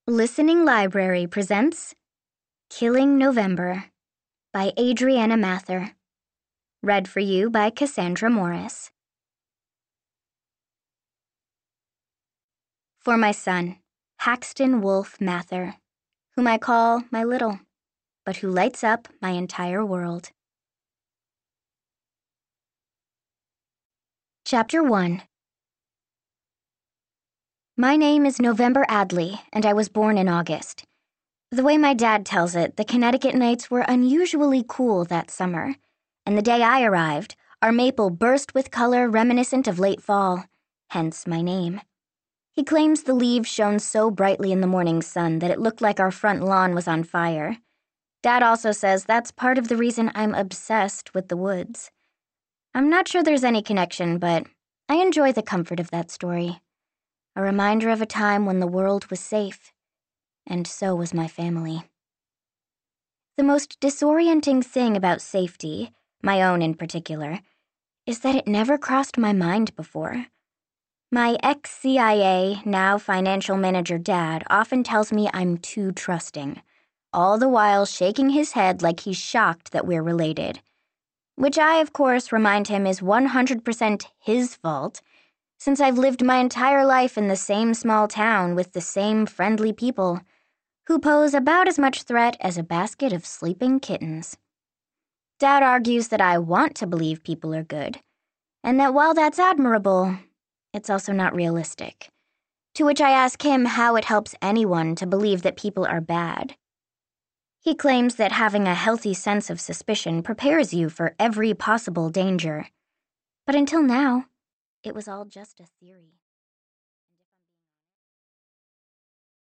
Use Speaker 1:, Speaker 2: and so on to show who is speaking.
Speaker 1: Listening Library presents Killing November by Adriana Mather. Read for you by Cassandra Morris. For my son, Haxton Wolfe Mather, whom I call my little, but who lights up my entire world. Chapter 1. My name is November Adley, and I was born in August. The way my dad tells it, the Connecticut nights were unusually cool that summer, and the day I arrived, our maple burst with color reminiscent of late fall, hence my name. He claims the leaves shone so brightly in the morning sun that it looked like our front lawn was on fire. Dad also says that's part of the reason I'm obsessed with the woods. I'm not sure there's any connection, but I enjoy the comfort of that story. A reminder of a time when the world was safe, and so was my family. The most disorienting thing about safety, my own in particular, is that it never crossed my mind before. My ex-CIA, now financial manager dad often tells me I'm too trusting, all the while shaking his head like he's shocked that we're related. Which I, of course, remind him is 100% his fault, since I've lived my entire life in the same small town with the same friendly people, who pose about as much threat as a basket of sleeping kittens. Dad argues that I want to believe people are good, and that while that's admirable, it's also not realistic. To which I ask him how it helps anyone to believe that people are bad. He claims that having a healthy sense of suspicion prepares you for every possible danger. But until now, it was all just a theory.